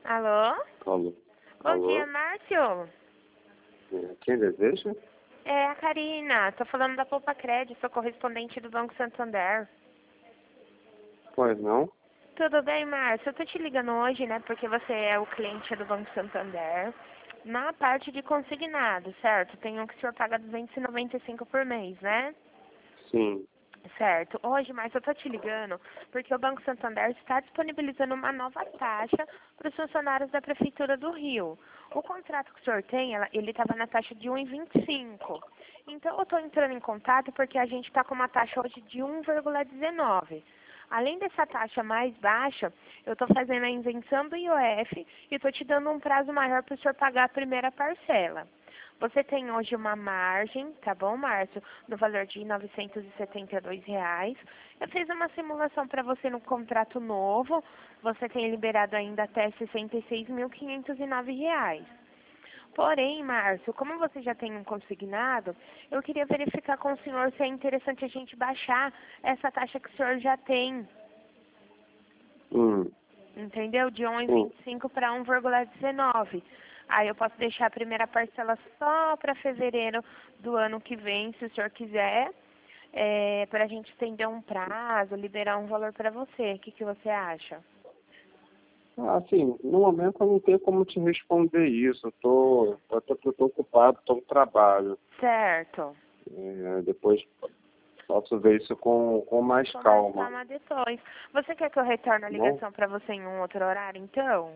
Alô? Alô? Bom dia, Alô? Márcio. Quem deseja? É a Karina. Tô falando da Poupa Crédito, sou correspondente do Banco Santander. Pois não? Tudo bem, Márcio? Eu tô te ligando hoje, né, porque você é o cliente do Banco Santander. Na parte de consignado, certo? Tem um que o senhor paga 295 por mês, né? Sim. Certo. Hoje, Márcio, eu tô te ligando porque o Banco Santander está disponibilizando uma nova taxa para os funcionários da Prefeitura do Rio. O contrato que o senhor tem, ele estava na taxa de 1,25. Então, eu estou entrando em contato porque a gente está com uma taxa hoje de 1,19. Além dessa taxa mais baixa, eu estou fazendo a isenção do IOF e estou te dando um prazo maior para o senhor pagar a primeira parcela. Você tem hoje uma margem, tá bom, Márcio, no valor de R$ 972. Eu fiz uma simulação para você no contrato novo. Você tem liberado ainda até R$ 66.509. Porém, Márcio, como você já tem um consignado, eu queria verificar com o senhor se é interessante a gente baixar essa taxa que o senhor já tem. Hum. Entendeu? De Hum. 1,25 para 1,19. Aí eu posso deixar a primeira parcela só para fevereiro do ano que vem, se o senhor quiser, para a gente estender um prazo, liberar um valor para você. O que, que você acha? Assim, no momento eu não tenho como te responder isso. Eu tô ocupado, estou no trabalho. Certo. Depois posso ver isso com mais Com mais calma. calma depois. Você quer que eu retorne a Não? ligação para você em um outro horário, então?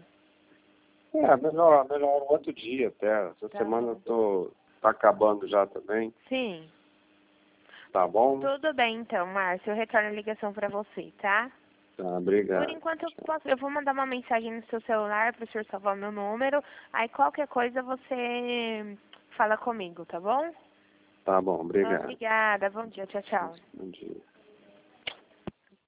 Melhor um outro dia até. Essa Tá semana bom. tá acabando já também. Sim. Tá bom? Tudo bem, então, Márcio. Eu retorno a ligação para você, tá? Tá, Por obrigado. enquanto eu vou mandar uma mensagem no seu celular para o senhor salvar o meu número. Aí qualquer coisa você fala comigo, tá bom? Tá bom, obrigado. Obrigada. Bom dia. Tchau, tchau. Bom dia.